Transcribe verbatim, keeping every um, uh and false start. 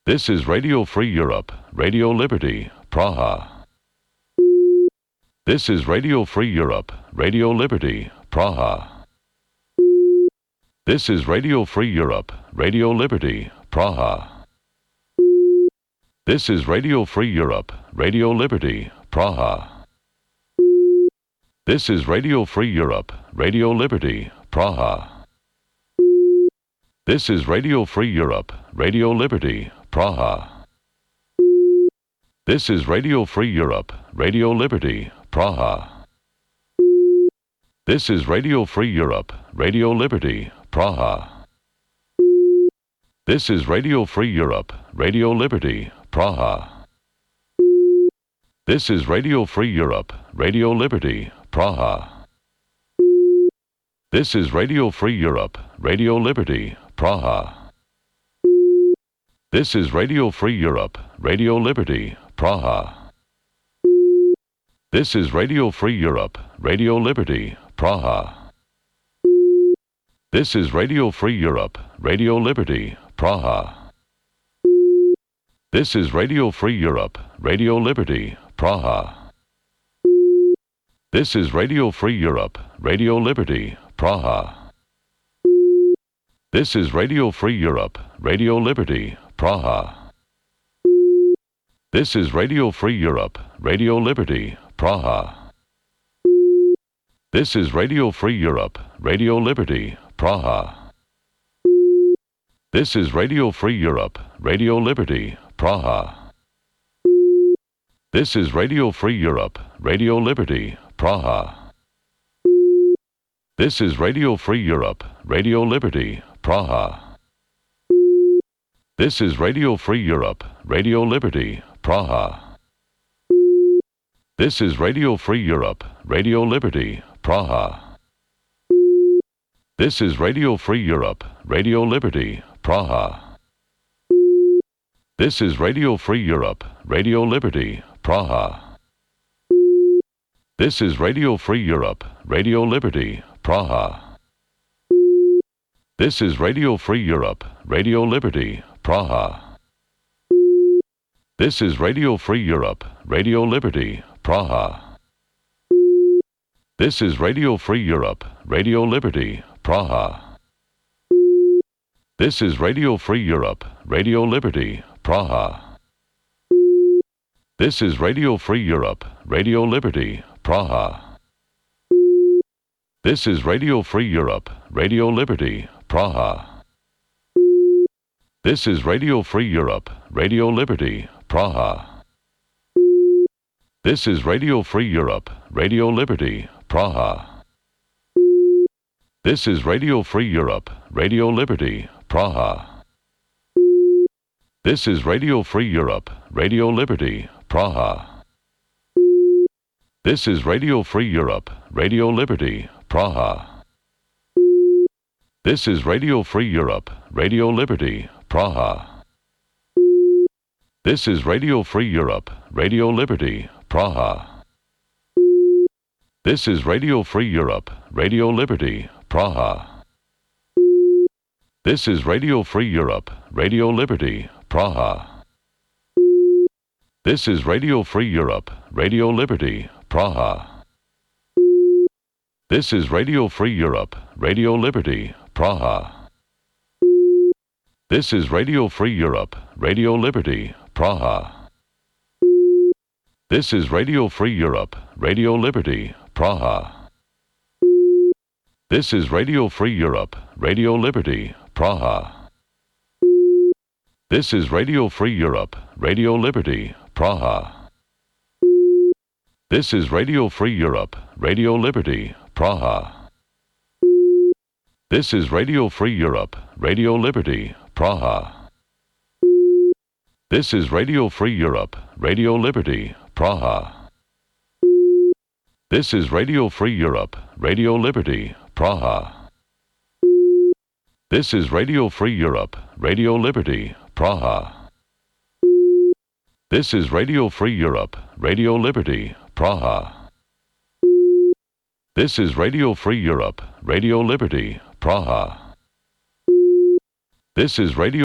This is Radio Free Europe, Radio Liberty, Praha. This is Radio Free Europe, Radio Liberty, Praha. This is Radio Free Europe, Radio Liberty, Praha. This is Radio Free Europe, Radio Liberty, Praha. This is Radio Free Europe, Radio Liberty, Praha. This is Radio Free Europe, Radio Liberty, Praha. This is Radio Free Europe, Radio Liberty, Praha. This is Radio Free Europe, Radio Liberty, Praha. This is Radio Free Europe, Radio Liberty, Praha. This is Radio Free Europe, Radio Liberty, Praha. This is Radio Free Europe, Radio Liberty, Praha. This is Radio Free Europe, Radio Liberty, Praha. This is Radio Free Europe, Radio Liberty, Praha. This is Radio Free Europe, Radio Liberty, Praha. This is Radio Free Europe, Radio Liberty, Praha. This is Radio Free Europe, Radio Liberty, Praha. This is Radio Free Europe, Radio Liberty, Praha. This is Radio Free Europe, Radio Liberty, Praha. This is Radio Free Europe, Radio Liberty, Praha. This is Radio Free Europe, Radio Liberty, Praha. This is Radio Free Europe, Radio Liberty, Praha. This is Radio Free Europe, Radio Liberty, Praha. This is Radio Free Europe, Radio Liberty, Praha. This is Radio Free Europe, Radio Liberty, Praha. This is Radio Free Europe, Radio Liberty, Praha. This is Radio Free Europe, Radio Liberty, Praha. This is Radio Free Europe, Radio Liberty, Praha. This is Radio Free Europe, Radio Liberty, Praha. This is Radio Free Europe, Radio Liberty, Praha. This is Radio Free Europe, Radio Liberty, Praha. This is Radio Free Europe, Radio Liberty, Praha. This is Radio Free Europe, Radio Liberty, Praha. This is Radio Free Europe, Radio Liberty, Praha. This is Radio Free Europe, Radio Liberty, Praha. This is Radio Free Europe, Radio Liberty, Praha. This is Radio Free Europe, Radio Liberty, Praha. This is Radio Free Europe, Radio Liberty, Praha. This is Radio Free Europe, Radio Liberty, Praha. This is Radio Free Europe, Radio Liberty, Praha. This is Radio Free Europe, Radio Liberty, Praha. This is Radio Free Europe, Radio Liberty, Praha. This is Radio Free Europe, Radio Liberty, Praha. This is Radio Free Europe, Radio Liberty, Praha. This is Radio Free Europe, Radio Liberty, Praha. This is Radio Free Europe, Radio Liberty, Praha. This is Radio Free Europe, Radio Liberty, Praha. This is Radio Free Europe, Radio Liberty, Praha. This is Radio Free Europe, Radio Liberty, Praha. This is Radio Free Europe, Radio Liberty, Praha. This is Radio Free Europe, Radio Liberty, Praha. This is Radio Free Europe, Radio Liberty, Praha. This is Radio Free Europe, Radio Liberty, Praha. This is Radio Free Europe, Radio Liberty, Praha. This is Radio Free Europe, Radio Liberty, Praha. This is Radio Free Europe, Radio Liberty, Praha. This is Radio